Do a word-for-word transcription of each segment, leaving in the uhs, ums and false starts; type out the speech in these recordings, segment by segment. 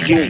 J.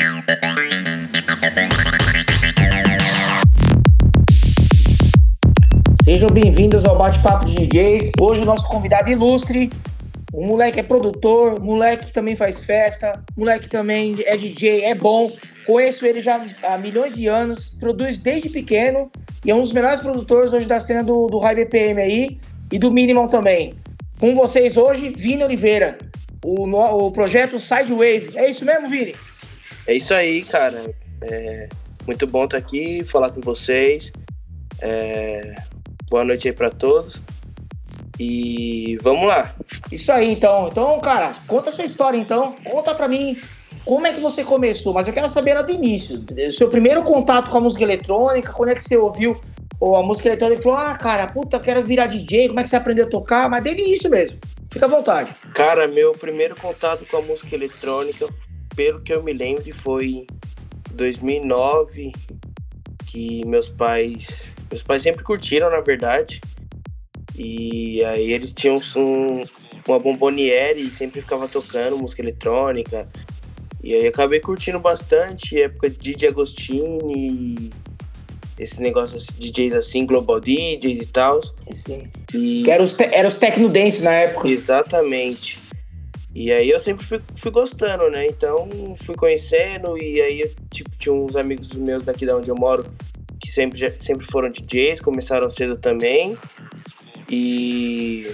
Sejam bem-vindos ao Bate-Papo de D Js. Hoje o nosso convidado ilustre, o moleque é produtor, moleque que também faz festa, moleque também é D J, é bom. Conheço ele já há milhões de anos, produz desde pequeno e é um dos melhores produtores hoje da cena do, do High B P M aí e do Minimal também. Com vocês hoje, Vini Oliveira, o, o projeto Sidewave. É isso mesmo, Vini? É isso aí, cara. É muito bom estar aqui, falar com vocês. É... Boa noite aí pra todos. E vamos lá. Isso aí, então. Então, cara, conta a sua história, então. Conta pra mim como é que você começou. Mas eu quero saber lá do início. O seu primeiro contato com a música eletrônica, quando é que você ouviu ou a música eletrônica e falou, ah, cara, puta, eu quero virar D J, como é que você aprendeu a tocar? Mas desde isso mesmo. Fica à vontade. Cara, meu primeiro contato com a música eletrônica, pelo que eu me lembro, foi em dois mil e nove, que meus pais... Meus pais sempre curtiram, na verdade. E aí eles tinham um, uma bomboniere e sempre ficava tocando música eletrônica. E aí acabei curtindo bastante, época de D J Agostini, esse negócio de D Js assim, Global D Js e tal. Sim. E... Que era os, te- era os Techno Dance na época. Exatamente. E aí eu sempre fui, fui gostando, né? Então fui conhecendo e aí tipo, tinha uns amigos meus daqui de onde eu moro que sempre, já, sempre foram D Js, começaram cedo também. E...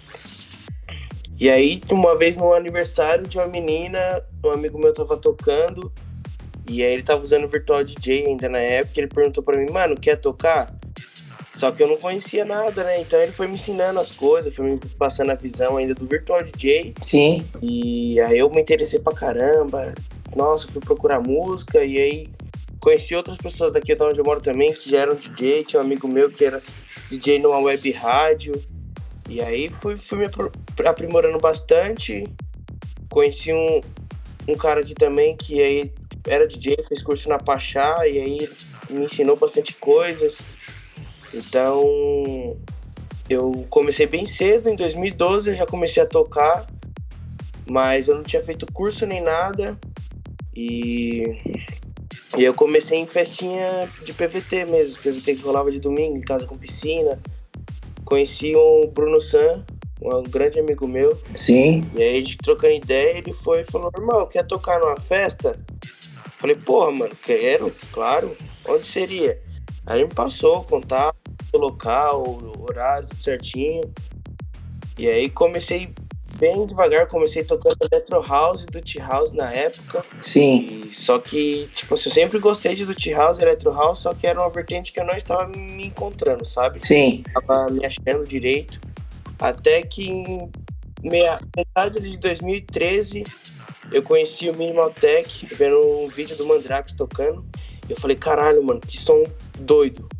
E aí, uma vez no aniversário de uma menina, um amigo meu tava tocando, e aí ele tava usando o Virtual D J ainda na época, ele perguntou pra mim, mano, quer tocar? Só que eu não conhecia nada, né? Então ele foi me ensinando as coisas, foi me passando a visão ainda do Virtual D J. Sim. E aí eu me interessei pra caramba. Nossa, fui procurar música, e aí conheci outras pessoas daqui de onde eu moro também, que já eram D J, tinha um amigo meu que era D J numa web rádio. E aí fui, fui me aprimorando bastante. Conheci um, um cara aqui também que aí era D J, fez curso na Pachá, e aí me ensinou bastante coisas. Então eu comecei bem cedo, em dois mil e doze eu já comecei a tocar, mas eu não tinha feito curso nem nada. E, e eu comecei em festinha de P V T mesmo, P V T que rolava de domingo, em casa com piscina. Conheci o Bruno San, um grande amigo meu. Sim. E aí a gente trocando ideia, ele foi e falou, irmão, quer tocar numa festa? Falei, porra, mano, quero, claro. Onde seria? Aí ele me passou o contato, o local, o horário, tudo certinho. E aí comecei bem devagar, comecei tocando Electro House e Dutch House na época. Sim. E só que, tipo, eu sempre gostei de Dutch House e Electro House, só que era uma vertente que eu não estava me encontrando, sabe? Sim. Tava me achando direito. Até que em meia, metade de dois mil e treze eu conheci o Minimal Tech, vendo um vídeo do Mandrax tocando. E eu falei, caralho, mano, que som doido.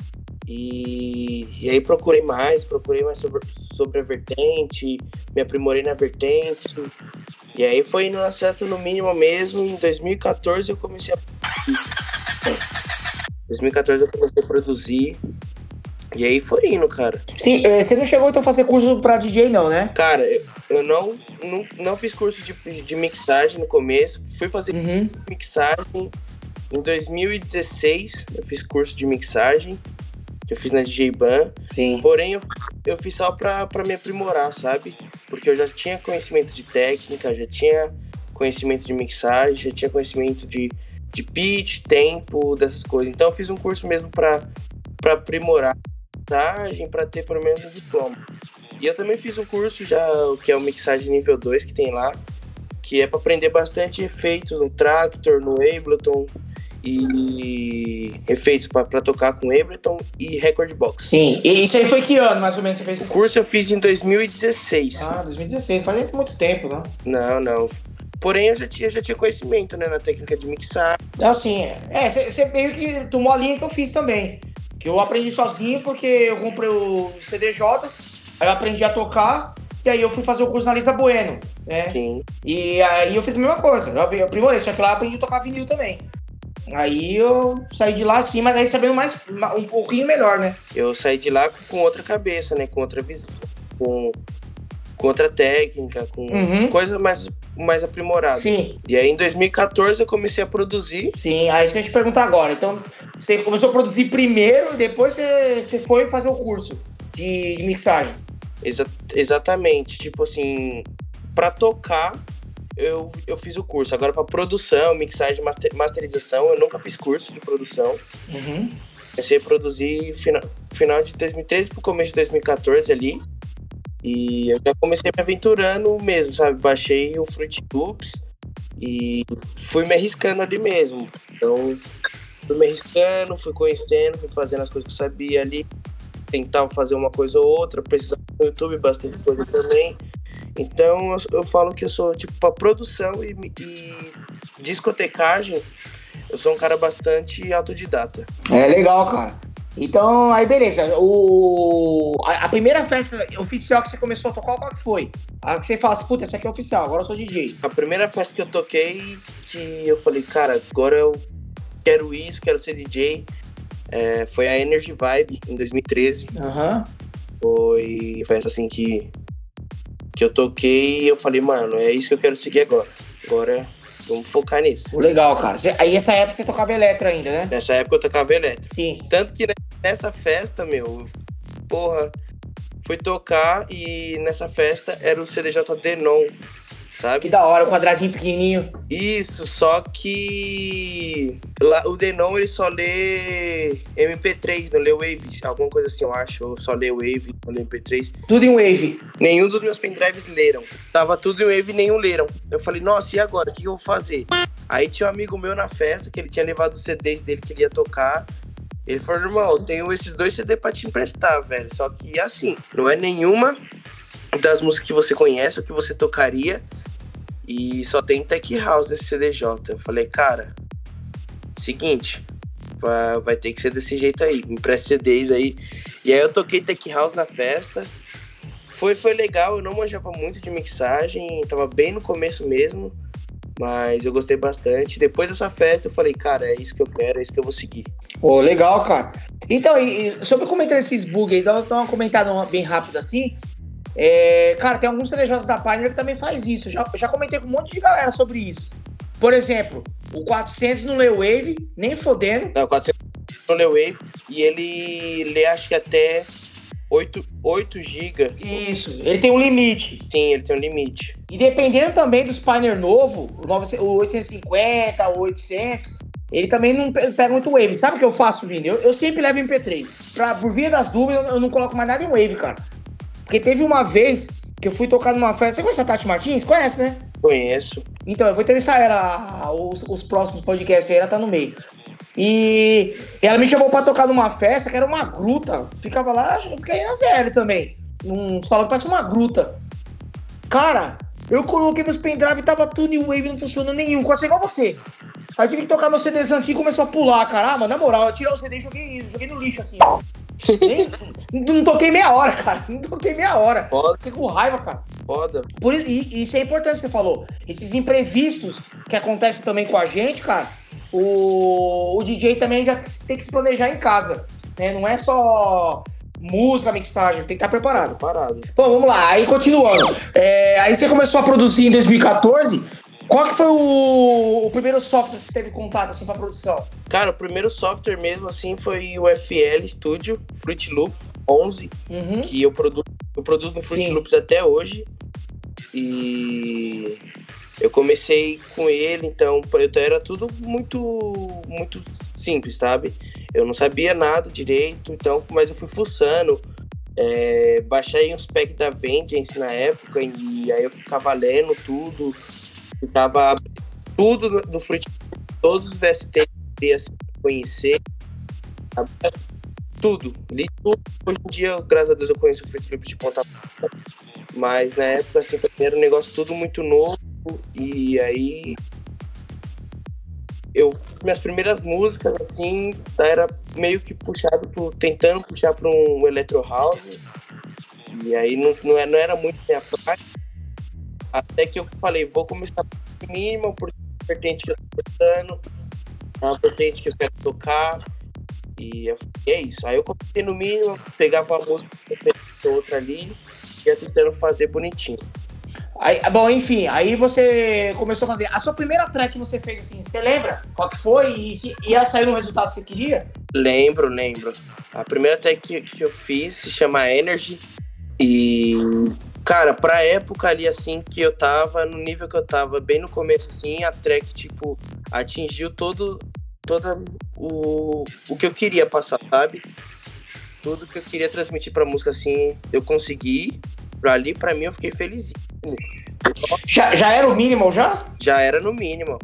E, e aí procurei mais, procurei mais sobre, sobre a vertente, me aprimorei na vertente. E aí foi indo na certa no mínimo mesmo. Em dois mil e catorze eu comecei a produzir. Em dois mil e catorze eu comecei a produzir. E aí foi indo, cara. Sim, você não chegou então a fazer curso pra D J não, né? Cara, eu, eu não, não, não fiz curso de, de mixagem no começo. Fui fazer Uhum. mixagem em dois mil e dezesseis. Eu fiz curso de mixagem, que eu fiz na D J Ban. Sim. Porém, eu, eu fiz só pra, pra me aprimorar, sabe? Porque eu já tinha conhecimento de técnica, já tinha conhecimento de mixagem, já tinha conhecimento de, de pitch, tempo, dessas coisas. Então eu fiz um curso mesmo pra, pra aprimorar a mixagem, pra ter pelo menos um diploma. E eu também fiz um curso já, que é o mixagem nível dois que tem lá, que é pra aprender bastante efeitos no Traktor, no Ableton, e efeitos pra, pra tocar com Ableton e Record Box. Sim, e isso aí foi que ano, mais ou menos, você fez? O curso eu fiz em dois mil e dezesseis. Ah, dois mil e dezesseis, faz muito tempo, né? Não, não. Porém, eu já tinha, já tinha conhecimento, né, na técnica de mixar. Assim, é, você meio que tomou a linha que eu fiz também. Que eu aprendi sozinho porque eu comprei o C D Js, aí eu aprendi a tocar, e aí eu fui fazer o curso na Lisa Bueno, né? Sim. E aí eu fiz a mesma coisa, eu aprimorei, só que lá eu aprendi a tocar vinil também. Aí eu saí de lá assim, mas aí sabendo mais, um pouquinho melhor, né? Eu saí de lá com outra cabeça, né, com outra visão, com, com outra técnica, com Uhum. coisa mais mais aprimorado. Sim. E aí em dois mil e catorze eu comecei a produzir. Sim, aí isso que eu ia te perguntar agora. Então, você começou a produzir primeiro e depois você, você foi fazer o curso de, de mixagem. Exa- exatamente. Tipo assim, pra tocar, eu, eu fiz o curso. Agora pra produção, mixagem, master, masterização, eu nunca fiz curso de produção. Uhum. Comecei a produzir final, final de dois mil e treze pro começo de dois mil e catorze ali. E eu já comecei me aventurando mesmo, sabe? Baixei o Fruit Loops e fui me arriscando ali mesmo. Então, fui me arriscando, fui conhecendo, fui fazendo as coisas que eu sabia ali. Tentava fazer uma coisa ou outra, precisava no YouTube, bastante coisa também. Então, eu, eu falo que eu sou, tipo, pra produção e, e discotecagem, eu sou um cara bastante autodidata. É legal, cara. Então, aí beleza. O... A, a primeira festa oficial que você começou a tocar, qual que foi? A que você fala assim, puta, essa aqui é oficial, agora eu sou D J. A primeira festa que eu toquei, que eu falei, cara, agora eu quero isso, quero ser D J, é, foi a Energy Vibe, em dois mil e treze. Aham. Foi festa assim que, que eu toquei e eu falei, mano, é isso que eu quero seguir agora. Agora vamos focar nisso. Pô, legal, cara. Você, aí essa época você tocava eletro ainda, né? Nessa época eu tocava elétrico. Sim. Tanto que nessa festa, meu, porra, fui tocar e nessa festa era o C D J Denon, sabe? Que da hora, o quadradinho pequenininho. Isso, só que lá, o Denon ele só lê M P três, não lê Wave, alguma coisa assim eu acho, ou só lê Wave, não lê M P três. Tudo em Wave. Nenhum dos meus pendrives leram, tava tudo em Wave e nenhum leram. Eu falei, nossa, e agora, o que eu vou fazer? Aí tinha um amigo meu na festa, que ele tinha levado os C Ds dele que ele ia tocar. Ele falou, irmão, eu tenho esses dois C D pra te emprestar, velho, só que assim, não é nenhuma das músicas que você conhece ou que você tocaria. E só tem Tech House nesse C D J. Eu falei, cara, seguinte, vai, vai ter que ser desse jeito aí, me empresta C Ds aí. E aí eu toquei Tech House na festa. Foi, foi legal, eu não manjava muito de mixagem, tava bem no começo mesmo, mas eu gostei bastante. Depois dessa festa eu falei, cara, é isso que eu quero, é isso que eu vou seguir. Pô, legal, cara. Então, e, e sobre comentar esses bugs aí, dá dá uma comentada bem rápida assim. É, cara, tem alguns C D Js da Pioneer que também faz isso. Já, já comentei com um monte de galera sobre isso. Por exemplo, o quatrocentos não lê Wave, nem fodendo. Não, quatrocentos não lê Wave e ele lê acho que até oito gigas. Isso, ele tem um limite. Sim, ele tem um limite. E dependendo também dos Pioneer novo, o oitocentos e cinquenta, o oitocentos, ele também não pega muito Wave. Sabe o que eu faço, Vini? Eu, eu sempre levo M P três. Pra, por via das dúvidas, eu não coloco mais nada em Wave, cara. Porque teve uma vez que eu fui tocar numa festa. Você conhece a Tati Martins? Conhece, né? Conheço. Então, eu vou entrevistar ela, os, os próximos podcasts aí, ela tá no meio. E ela me chamou pra tocar numa festa que era uma gruta. Ficava lá, acho que fica aí na Z L também. Num salão que parece uma gruta. Cara, eu coloquei meus pendrive e tava tudo em Wave, não funcionando nenhum. Pode ser igual você. Aí eu tive que tocar meus C Ds antigos e começou a pular, cara. Ah, mas na moral, eu tirei o C D e joguei, joguei no lixo, assim. Nem, não toquei meia hora, cara. Não toquei meia hora. Foda. Fiquei com raiva, cara. Foda. Por, e isso é importante que você falou. Esses imprevistos que acontecem também com a gente, cara, o, o D J também já tem que se planejar em casa, né? Não é só música, mixagem, tem que estar preparado. Preparado. Bom, vamos lá. Aí, continuando. É, aí você começou a produzir em dois mil e catorze. Qual que foi o, o primeiro software que você teve contato, assim, pra produção? Cara, o primeiro software mesmo, assim, foi o F L Studio Fruit Loop onze, Uhum. que eu produzo, eu produzo no Fruit Sim. Loops até hoje. E eu comecei com ele, então eu, era tudo muito, muito simples, sabe? Eu não sabia nada direito, então, mas eu fui fuçando. É, baixei uns packs da Vengeance na época e aí eu ficava lendo tudo. Ficava tudo no, no Fruit Loop, todos os V S T que eu queria assim, conhecer. Tudo, li tudo. Hoje em dia, graças a Deus, eu conheço o Fruit Loops de ponta a ponta. Mas na época, assim, era um negócio tudo muito novo. E aí, eu, minhas primeiras músicas, assim, era meio que puxado pro, tentando puxar para um Electro House. E aí não, não, era, não era muito minha prática. Até que eu falei, vou começar por mínimo, por vertente que eu tô gostando, é uma vertente que eu quero tocar. E eu falei, é isso. Aí eu comecei no mínimo, pegava uma música, outra ali, e ia tentando fazer bonitinho. Aí, bom, enfim, aí você começou a fazer. A sua primeira track que você fez, assim, você lembra qual que foi? E se ia sair no resultado que você queria? Lembro, lembro. A primeira track que, que eu fiz se chama Energy. E, cara, pra época ali, assim, que eu tava, no nível que eu tava, bem no começo, assim, a track, tipo, atingiu todo, todo o, o que eu queria passar, sabe? Tudo que eu queria transmitir pra música, assim, eu consegui. Pra ali, pra mim, eu fiquei felizinho. Já, já era o minimal, já? Já era no mínimo.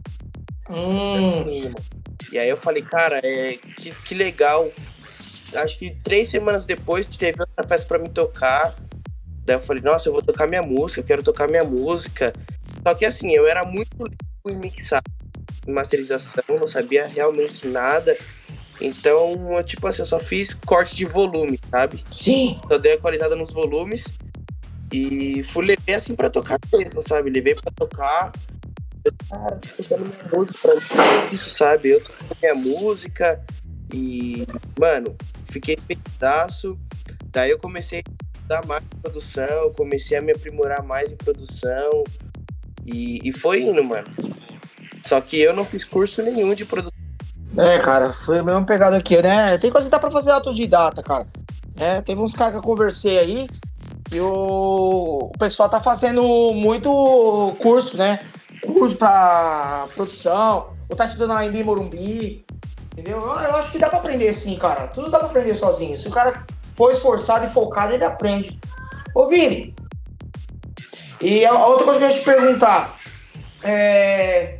Hum. No mínimo. E aí eu falei, cara, é, que, que legal. Acho que três semanas depois teve outra festa pra me tocar. Daí eu falei, nossa, eu vou tocar minha música, eu quero tocar minha música. Só que assim, eu era muito em mixar, em masterização, não sabia realmente nada. Então, eu, tipo assim, eu só fiz corte de volume, sabe? Sim. Só dei equalizada nos volumes. E fui, levei assim pra tocar mesmo, sabe? Levei pra tocar. Eu tava tocando minha música pra mim, isso, sabe? Eu tocando minha música e, mano, fiquei pedaço. Daí eu comecei a dar mais em produção, comecei a me aprimorar mais em produção. E, e foi indo, mano. Só que eu não fiz curso nenhum de produção. É, cara, foi a mesma pegada aqui, né? Tem coisa que dá pra fazer autodidata, cara. É, teve uns caras que eu conversei aí que o, o pessoal tá fazendo muito curso, né? Curso pra produção, ou tá estudando a Embi Morumbi, entendeu? Eu, eu acho que dá pra aprender sim, cara. Tudo dá pra aprender sozinho. Se o cara for esforçado e focado, ele aprende. Ô, Vini, e a outra coisa que eu ia te perguntar, é...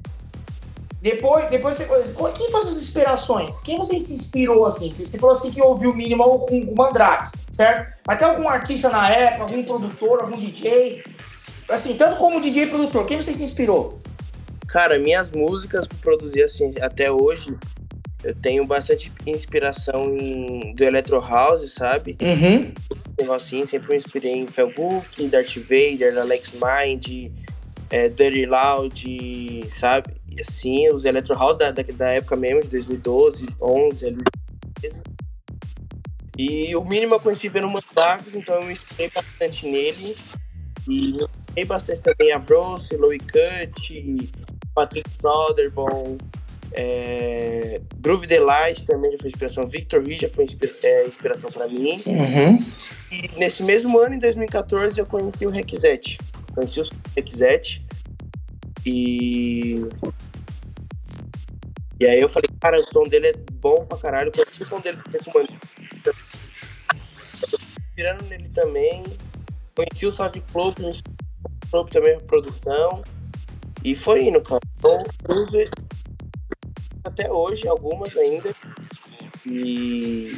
Depois, depois você... Quem foram as inspirações? Quem você se inspirou, assim? Você falou assim que ouviu o Minimal com o Mandrax, certo? Mas tem algum artista na época, algum produtor, algum D J? Assim, tanto como D J e produtor, quem você se inspirou? Cara, minhas músicas pra produzir, assim, até hoje, eu tenho bastante inspiração em, do Electro House, sabe? Uhum. Assim, sempre me inspirei em Felbook, Darth Vader, Alex Mind, é, Dirty Loud, sabe? E assim, os Electro House da, da, da época mesmo, de dois mil e doze, onze, ali. E o Minimal eu conheci vendo Mandrax, então eu me inspirei bastante nele. E eu inspirei bastante também a Bruce, Louis Cut, Patrick Soderborn, é, Groove Delight também já foi inspiração, Victor Lee já foi inspira- é, inspiração pra mim. Uhum. E nesse mesmo ano, em dois mil e catorze, eu conheci o Requisete. Conheci o Requisete. E... E aí eu falei, cara, o som dele é bom pra caralho. Eu conheci o som dele com inspirando nele também. Conheci o SoundCloud, conheci o SoundCloud também, a produção. E foi indo, cara. Então, uso até hoje, algumas ainda. E...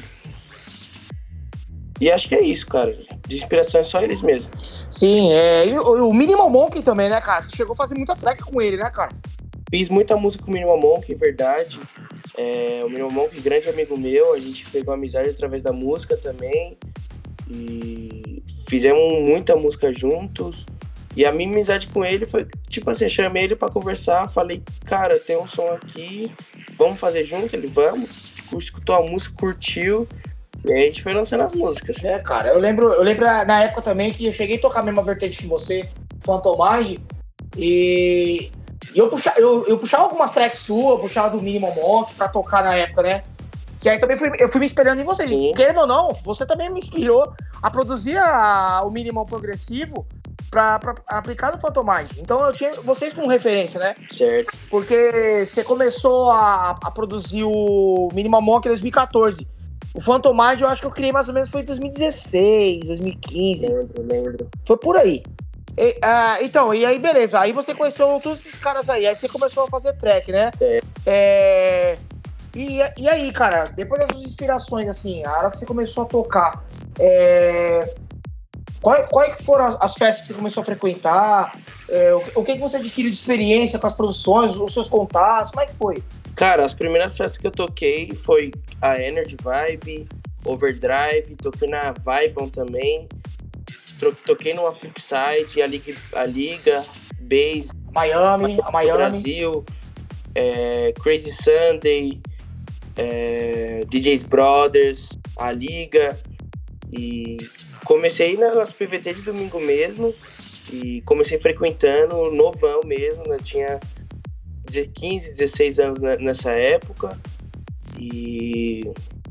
E acho que é isso, cara. De inspiração é só eles mesmo. Sim, é. E o, o Minimal Monkey também, né, cara? Você chegou a fazer muita track com ele, né, cara? Fiz muita música com o Minimal Monkey, verdade. É, o Minimal Monkey, grande amigo meu, a gente pegou amizade através da música também. E fizemos muita música juntos. E a minha amizade com ele foi, tipo assim, chamei ele pra conversar, falei, cara, tem um som aqui, vamos fazer junto? Ele, vamos. Escutou a música, curtiu. E aí a gente foi lançando as músicas. É, cara, eu lembro, eu lembro na época também que eu cheguei a tocar a mesma vertente que você, Fantomage, e, e eu, puxa, eu, eu puxava algumas tracks suas, puxava do Minimal Monkey pra tocar na época, né? Que aí também fui, eu fui me espelhando em vocês. Sim. Querendo ou não, você também me inspirou a produzir a, o Minimal Progressivo pra, pra aplicar no Fantomage. Então eu tinha vocês como referência, né? Certo. Porque você começou a, a produzir o Minimal Monkey em dois mil e catorze. O Fantomage eu acho que eu criei mais ou menos foi em dois mil e dezesseis, dois mil e quinze. Lembro, lembro. Foi por aí. E, ah, então, e aí beleza. Aí você conheceu todos esses caras aí. Aí você começou a fazer track, né? É. É... E, e aí, cara, depois das suas inspirações, assim, a hora que você começou a tocar, é... quais qual foram as, as festas que você começou a frequentar? É, o, o que, que você adquiriu de experiência com as produções, os seus contatos? Como é que foi? Cara, as primeiras festas que eu toquei foi a Energy Vibe, Overdrive, toquei na Vibon também, tro- toquei numa Flipside, a Liga, a Liga Base, Miami, a Miami. Brasil, é, Crazy Sunday, é, D Js Brothers, a Liga, e comecei nas P V T de domingo mesmo, E comecei frequentando, novão mesmo, né? Tinha quinze, dezesseis anos nessa época. E,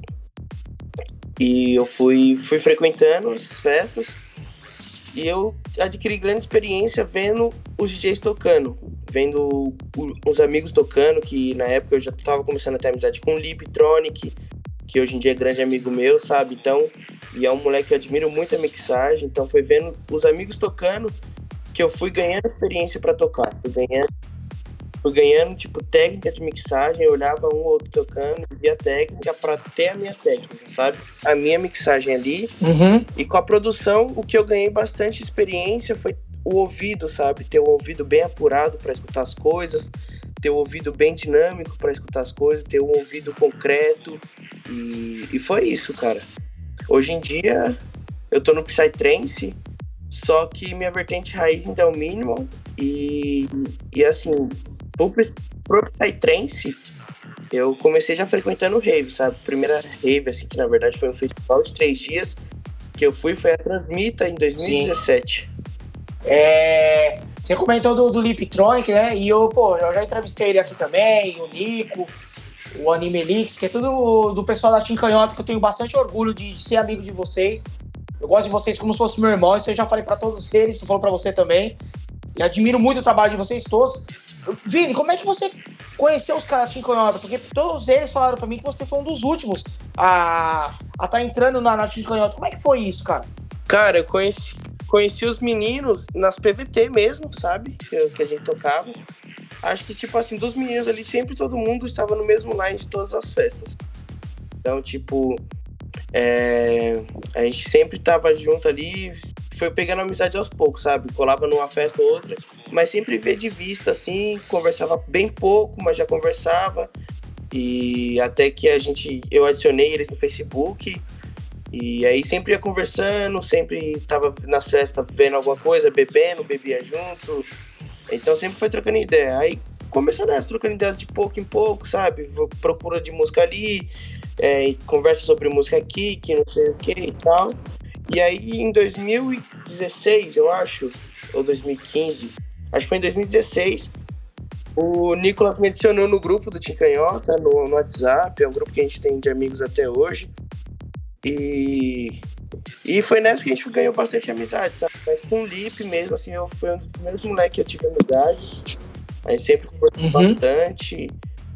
e eu fui, fui frequentando essas festas. E eu adquiri grande experiência vendo os D Js tocando. Vendo os amigos tocando, que na época eu já estava começando a ter amizade com o Liptronic, que hoje em dia é grande amigo meu, sabe? Então, e é um moleque que eu admiro muito a mixagem. Então foi vendo os amigos tocando que eu fui ganhando experiência para tocar. Fui ganhando, fui ganhando, tipo, técnica de mixagem. Eu olhava um ou outro tocando, via a técnica para ter a minha técnica, sabe? A minha mixagem ali. Uhum. E com a produção, o que eu ganhei bastante experiência foi o ouvido, sabe? Ter o ouvido bem apurado para escutar as coisas, ter o ouvido bem dinâmico para escutar as coisas, ter um ouvido concreto. E, e foi isso, cara. Hoje em dia, eu tô no Psytrance, só que minha vertente raiz ainda é o minimal. E, e assim, pro, pro Psytrance, eu comecei já frequentando rave, sabe? Primeira rave, assim, que na verdade foi um festival de três dias que eu fui, foi a Transmita em dois mil e dezessete. Sim. É, você comentou do, do Liptronic, né? E eu, pô, eu já entrevistei ele aqui também, o Nico, o Animelix, que é tudo do pessoal da Team Canhota, que eu tenho bastante orgulho de ser amigo de vocês. Eu gosto de vocês como se fosse meu irmão, isso eu já falei pra todos eles, eu falo pra você também. E admiro muito o trabalho de vocês todos. Vini, como é que você conheceu os caras da Team Canhota? Porque todos eles falaram pra mim que você foi um dos últimos a estar tá entrando na, na Team Canhota. Como é que foi isso, cara? Cara, eu conheci... Conheci os meninos nas P V T mesmo, sabe? Que, que a gente tocava. Acho que, tipo assim, dos meninos ali, sempre todo mundo estava no mesmo line de todas as festas. Então, tipo, é, a gente sempre tava junto ali, foi pegando amizade aos poucos, sabe? Colava numa festa ou outra, mas sempre vê de vista, assim, conversava bem pouco, mas já conversava. E até que a gente, eu adicionei eles no Facebook. E aí sempre ia conversando, sempre tava nas festas vendo alguma coisa, bebendo, bebia junto. Então sempre foi trocando ideia. Aí começou nessa, trocando ideia de pouco em pouco, sabe? Procura de música ali, é, conversa sobre música aqui, que não sei o que e tal. E aí em dois mil e dezesseis, eu acho, ou dois mil e quinze, acho que foi em dois mil e dezesseis, o Nicolas me adicionou no grupo do Team Canhota, no, no WhatsApp, é um grupo que a gente tem de amigos até hoje. E, e foi nessa que a gente ganhou bastante amizade, sabe? Mas com o Lipe mesmo, assim, eu fui um dos primeiros moleques que eu tive amizade. A gente sempre conversou uhum. bastante.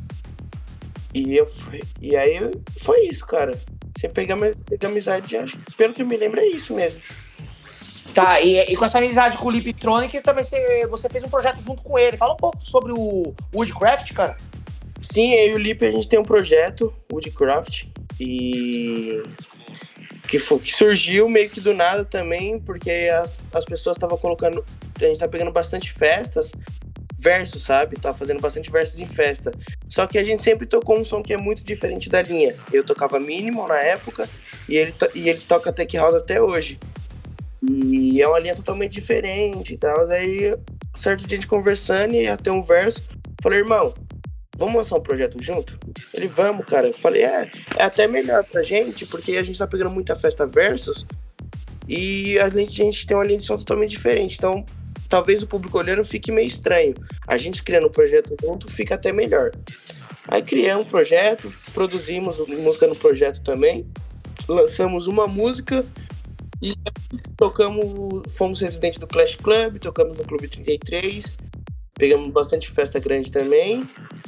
E, eu, e aí foi isso, cara. Sempre peguei, peguei amizade, acho, pelo que eu me lembro, é isso mesmo. Tá, e, e com essa amizade com o Liptronic, também você, você fez um projeto junto com ele. Fala um pouco sobre o Woodcraft, cara. Sim, eu e o Lipe, a gente tem um projeto, Woodcraft, e... Que, foi, que surgiu meio que do nada também, porque as, as pessoas estavam colocando... A gente tá pegando bastante festas, versos, sabe? Tava fazendo bastante versos em festa. Só que a gente sempre tocou um som que é muito diferente da linha. Eu tocava minimal na época, e ele, to, e ele toca tech house até hoje. E é uma linha totalmente diferente e tal. Daí, certo dia a gente conversando, e ia ter um verso. Falei, irmão, vamos lançar um projeto junto? Ele, vamos, cara. Eu falei, é, é até melhor pra gente, porque a gente tá pegando muita festa versus e a gente tem uma linha de som totalmente diferente. Então, talvez o público olhando fique meio estranho. A gente criando um projeto junto fica até melhor. Aí criamos um projeto, produzimos música no projeto também, lançamos uma música e tocamos, fomos residentes do Clash Club, tocamos no Clube trinta e três, pegamos bastante festa grande também.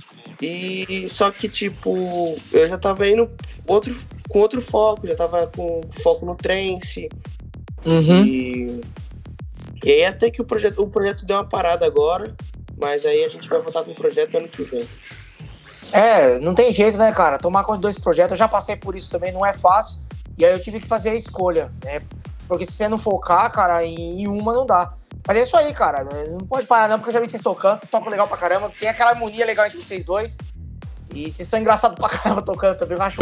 E só que, tipo, eu já tava indo outro, com outro foco, já tava com foco no trance. Uhum. E, e aí até que o projeto, o projeto deu uma parada agora, mas aí a gente vai voltar com o projeto ano que vem. É, não tem jeito, né, cara? Tomar conta de dois projetos, eu já passei por isso também, não é fácil. E aí eu tive que fazer a escolha, né? Porque se você não focar, cara, em uma não dá. Mas é isso aí, cara. Não pode parar não, porque eu já vi vocês tocando, vocês tocam legal pra caramba. Tem aquela harmonia legal entre vocês dois. E vocês são engraçados pra caramba tocando também, eu acho.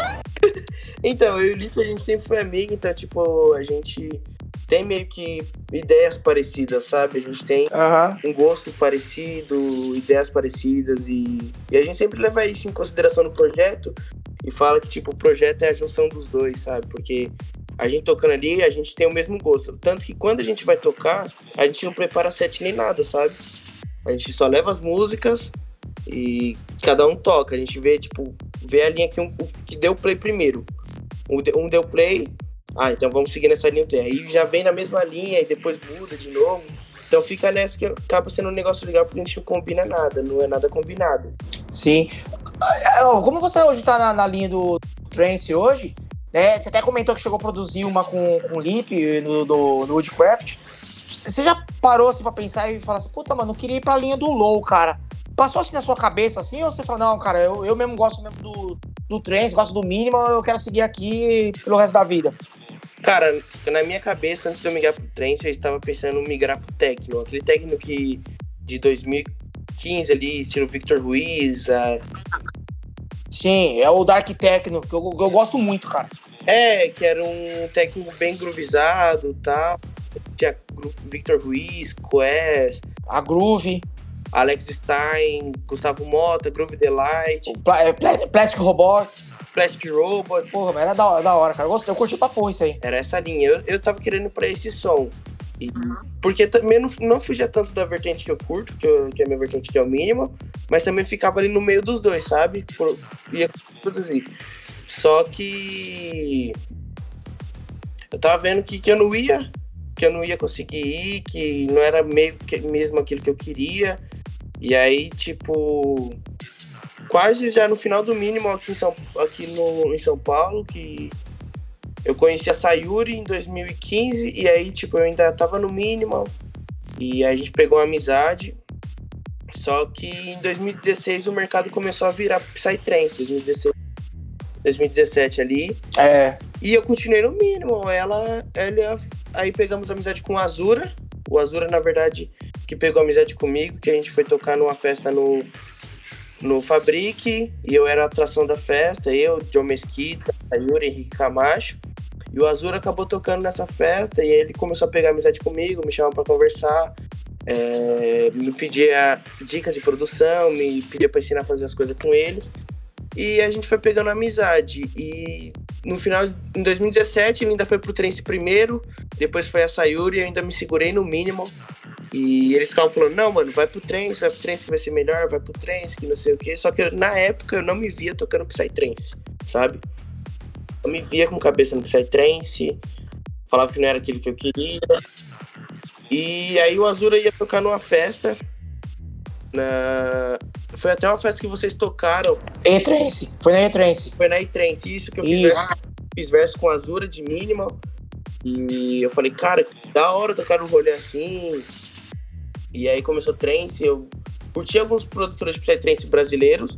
Então, eu e o Lipe, a gente sempre foi amigo, então, tipo, a gente tem meio que ideias parecidas, sabe? A gente tem uhum. um gosto parecido, ideias parecidas, e, e a gente sempre leva isso em consideração no projeto e fala que, tipo, o projeto é a junção dos dois, sabe? Porque a gente tocando ali, a gente tem o mesmo gosto. Tanto que quando a gente vai tocar, a gente não prepara set nem nada, sabe? A gente só leva as músicas e cada um toca. A gente vê, tipo, vê a linha que, um, que deu play primeiro. Um deu play, ah, então vamos seguir nessa linha. Aí já vem na mesma linha e depois muda de novo. Então fica nessa que acaba sendo um negócio legal porque a gente não combina nada, não é nada combinado. Sim. Como você hoje tá na, na linha do trance hoje, né? Você até comentou que chegou a produzir uma com, com Lip no, no, no Woodcraft. Você já parou assim pra pensar e falar assim, puta, mano, eu queria ir pra linha do low, cara. Passou assim na sua cabeça assim, ou você falou, não, cara, eu, eu mesmo gosto mesmo do, do trance, gosto do mínimo, eu quero seguir aqui pelo resto da vida? Cara, na minha cabeça, antes de eu migrar pro trance, eu estava pensando em migrar pro techno. Aquele techno que de dois mil e quinze ali, estilo Victor Ruiz. A... Sim, é o Dark Techno, que eu, eu gosto muito, cara. É, que era um techno bem groovizado e tal. Tinha Victor Ruiz, Quest, a Groove, Alex Stein, Gustavo Mota, Groove Delight, Pla- Plastic Robots. Plastic Robots. Porra, mas era da, da hora, cara. Eu, gostei, eu curti pra porra isso aí. Era essa linha. Eu, eu tava querendo ir pra esse som. E, porque também não, não fugia tanto da vertente que eu curto, que, eu, que é a minha vertente que é o mínimo, mas também ficava ali no meio dos dois, sabe? Por, ia produzir. Só que eu tava vendo que, que eu não ia, que eu não ia conseguir ir, que não era meio que mesmo aquilo que eu queria. E aí, tipo, quase já no final do mínimo aqui em São, aqui no, em São Paulo, que eu conheci a Sayuri em dois mil e quinze, e aí, tipo, eu ainda tava no mínimo, e aí a gente pegou uma amizade, só que em dois mil e dezesseis o mercado começou a virar Psytrance, dois mil e dezesseis, dois mil e dezessete ali, é. E eu continuei no mínimo, ela, ela, aí pegamos amizade com o Azura, o Azura, na verdade, que pegou amizade comigo, que a gente foi tocar numa festa no, no Fabrique, e eu era a atração da festa, eu, John Mesquita, Sayuri, Henrique Camacho. E o Azura acabou tocando nessa festa e ele começou a pegar amizade comigo, me chamava pra conversar, é, me pedia dicas de produção, me pedia pra ensinar a fazer as coisas com ele. E a gente foi pegando amizade. E no final, em dois mil e dezessete, ele ainda foi pro trance primeiro, depois foi a Sayuri, eu ainda me segurei no mínimo. E eles ficavam falando, não, mano, vai pro trance, vai pro trance que vai ser melhor, vai pro trance, que não sei o quê. Só que eu, na época eu não me via tocando Psytrance, sabe? Eu me via com cabeça no Psytrance, falava que não era aquilo que eu queria. E aí o Azura ia tocar numa festa. Na... Foi até uma festa que vocês tocaram. E-Trance, foi na E-Trance. Foi na E-Trance, isso que eu fiz Isso. verso, fiz verso com a Azura de Minimal. E eu falei, cara, da hora tocar um rolê assim. E aí começou o trance, eu curti alguns produtores de Psytrance brasileiros.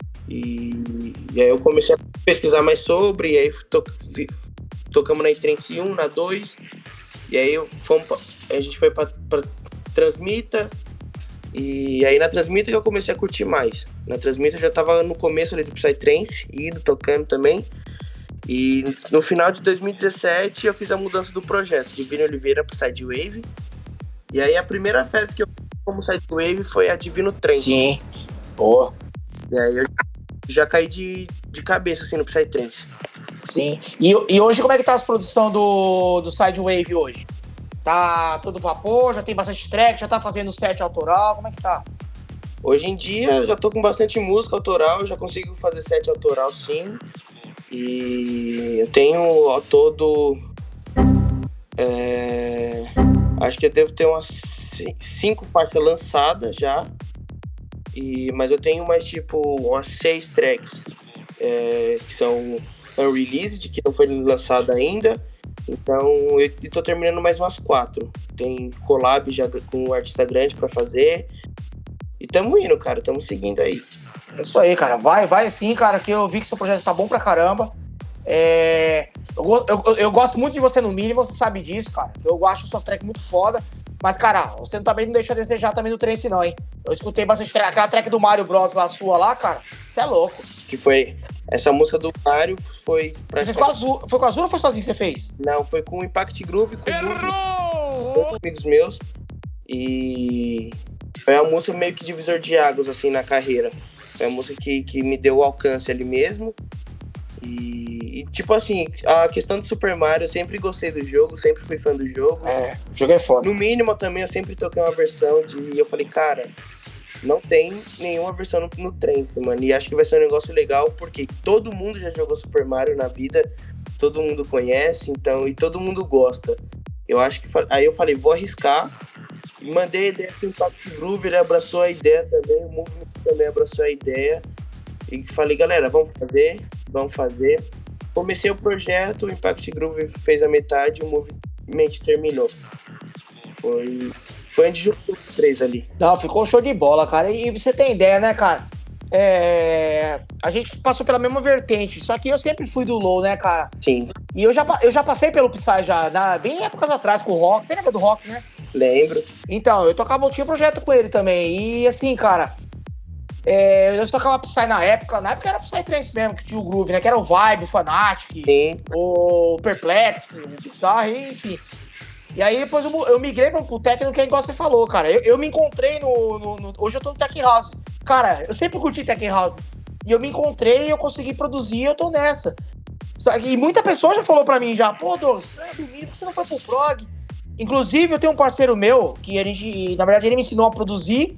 E, e aí eu comecei a pesquisar mais sobre, e aí to, vi, tocamos na E-Trance um, na dois, e aí eu fomos pra, a gente foi pra, pra Transmita, e aí na Transmita que eu comecei a curtir mais. Na Transmita eu já tava no começo ali do Psytrance, indo, tocando também, e no final de dois mil e dezessete eu fiz a mudança do projeto, de Vini Oliveira pro Sidewave, e aí a primeira festa que eu fiz como Sidewave foi a Divino Trance. Sim, boa. E aí eu já caí de, de cabeça, assim, no Psytrance. Sim. E, e hoje, como é que tá as produções do, do Sidewave hoje? Tá todo vapor? Já tem bastante track? Já tá fazendo set autoral? Como é que tá? Hoje em dia, eu já tô com bastante música autoral, já consigo fazer set autoral, sim. E eu tenho, ao todo, é, acho que eu devo ter umas cinco faixas lançadas já. E, mas eu tenho mais tipo umas seis tracks é, que são unreleased, que não foi lançada ainda. Então eu tô terminando mais umas quatro. Tem collab já com um artista grande pra fazer. E tamo indo, cara, tamo seguindo aí. É isso aí, cara. Vai, vai sim, cara, que eu vi que seu projeto tá bom pra caramba. É... Eu, eu, eu gosto muito de você no mínimo, você sabe disso, cara. Eu acho suas tracks muito foda. Mas, cara, você também não deixa a desejar também no trance, não, hein? Eu escutei bastante track. Aquela track do Mario Bros lá, sua lá, cara, você é louco. Que foi... Essa música do Mario foi... Você fez com a Azul? Foi com a Azul ou foi sozinho que você fez? Não, foi com o Impact Groove, com com amigos meus. E... foi uma música meio que divisor de águas, assim, na carreira. Foi uma música que, que me deu o alcance ali mesmo. E, e, tipo assim, a questão do Super Mario, eu sempre gostei do jogo, sempre fui fã do jogo. É, o jogo é foda. No mínimo também eu sempre toquei uma versão de... E eu falei, cara, não tem nenhuma versão no, no Trance, mano. E acho que vai ser um negócio legal, porque todo mundo já jogou Super Mario na vida, todo mundo conhece, então, e todo mundo gosta. Eu acho que... Aí eu falei, vou arriscar. Mandei a ideia pro Impact Groove, ele abraçou a ideia também, o Movement também abraçou a ideia. E falei, galera, vamos fazer, vamos fazer. Comecei o projeto, o Impact Groove fez a metade e o Movement terminou. Foi, foi onde juntou os três ali. Não, ficou show de bola, cara. E você tem ideia, né, cara? É... A gente passou pela mesma vertente, só que eu sempre fui do low, né, cara? Sim. E eu já, eu já passei pelo Psy já, na, bem épocas atrás com o Rox. Você lembra do Rox, né? Lembro. Então, eu tocava, eu tinha projeto com ele também. E assim, cara, é, eu tocava Psy na época. Na época era Psy Trance mesmo, que tinha o Groove, né? Que era o Vibe, o Fanatic, Sim. o Perplex, o Bizarre, enfim. E aí depois eu, eu migrei pro Techno, que é igual você falou, cara. Eu, eu me encontrei no, no, no... Hoje eu tô no Tech House. Cara, eu sempre curti Tech House. E eu me encontrei e eu consegui produzir e eu tô nessa. Só que muita pessoa já falou pra mim já, pô, Douglas, é domingo, por que você não foi pro prog? Inclusive, eu tenho um parceiro meu, que a gente, na verdade, ele me ensinou a produzir,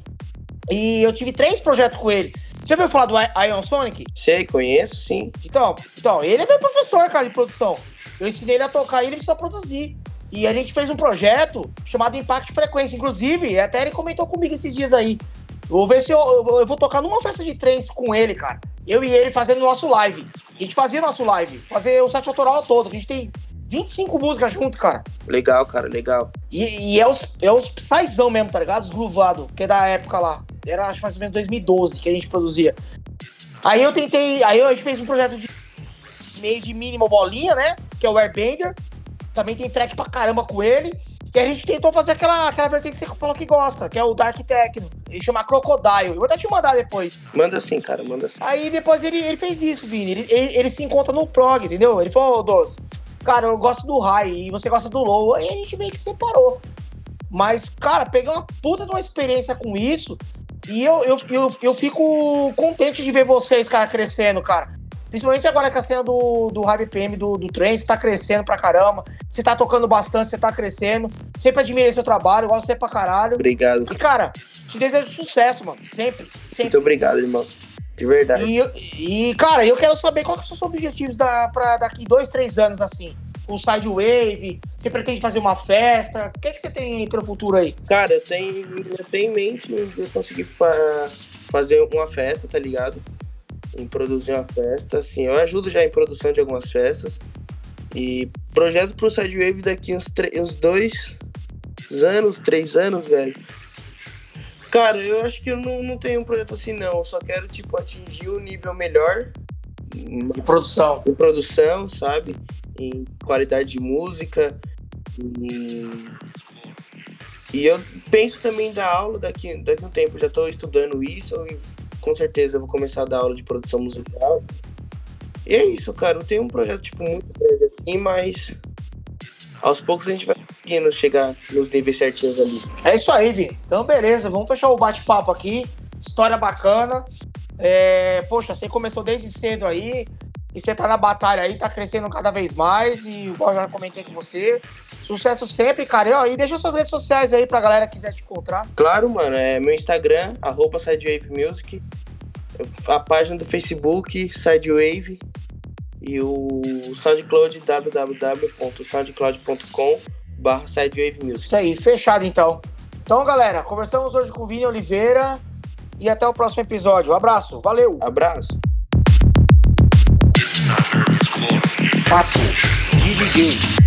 e eu tive três projetos com ele. Você já ouviu falar do Ion Sonic? Sei, conheço, sim. Então, então, ele é meu professor, cara, de produção. Eu ensinei ele a tocar e ele me ensinou a produzir. E a gente fez um projeto chamado Impact Frequência. Inclusive, até ele comentou comigo esses dias aí. Eu vou ver se eu, eu, eu vou tocar numa festa de trance com ele, cara. Eu e ele fazendo nosso live. A gente fazia nosso live, fazer o set autoral todo. A gente tem vinte e cinco músicas junto, cara. Legal, cara, legal. E, e é os, é os Psyzão mesmo, tá ligado? Os groovados, que é da época lá. Era, acho, mais ou menos dois mil e doze que a gente produzia. Aí eu tentei... Aí a gente fez um projeto de meio de minimal bolinha, né? Que é o Airbender. Também tem track pra caramba com ele. E a gente tentou fazer aquela, aquela vertente que você falou que gosta, que é o Dark Techno. Ele chama Crocodile. Eu vou até te mandar depois. Manda sim, cara, manda sim. Aí depois ele, ele fez isso, Vini. Ele, ele, ele se encontra no prog, entendeu? Ele falou, ô, Douglas, cara, eu gosto do high e você gosta do low. Aí a gente meio que separou. Mas, cara, peguei uma puta de uma experiência com isso. E eu, eu, eu, eu fico contente de ver vocês, cara, crescendo, cara. Principalmente agora que a cena do, do High B P M, do, do Trance, tá crescendo pra caramba. Você tá tocando bastante, você tá crescendo. Sempre admirei seu trabalho, gosto de você pra caralho. Obrigado. E, cara, te desejo sucesso, mano. Sempre, sempre. Muito obrigado, irmão. De verdade. E, e cara, eu quero saber quais são os seus objetivos da, pra daqui dois, três anos, assim. Com o Sidewave, você pretende fazer uma festa? O que, é que você tem aí pro futuro aí? Cara, eu tenho, eu tenho em mente de eu conseguir fa- fazer uma festa, tá ligado? Em produzir uma festa, assim, eu ajudo já em produção de algumas festas. E projeto pro Sidewave daqui uns, tre- uns dois anos, três anos, velho. Cara, eu acho que eu não, não tenho um projeto assim, não. Eu só quero, tipo, atingir um nível melhor De produção. em produção, sabe? Em qualidade de música. E, e eu penso também em dar aula daqui, daqui a um tempo. Eu já estou estudando isso e com certeza eu vou começar a dar aula de produção musical. E é isso, cara. Eu tenho um projeto, tipo, muito grande assim, mas aos poucos a gente vai conseguindo chegar nos níveis certinhos ali. É isso aí, Vini. Então, beleza. Vamos fechar o bate-papo aqui. História bacana. É, poxa, você começou desde cedo aí. E você tá na batalha aí, tá crescendo cada vez mais. E igual eu já comentei com você. Sucesso sempre, cara. E deixa suas redes sociais aí pra galera que quiser te encontrar. Claro, mano. É meu Instagram, arroba Sidewave Music. A página do Facebook, Sidewave. E o SoundCloud, w w w ponto soundcloud ponto com barra Sidewave Music. Isso aí, fechado então. Então, galera, conversamos hoje com o Vini Oliveira. E até o próximo episódio. Um abraço, valeu! Abraço! Papo de D J.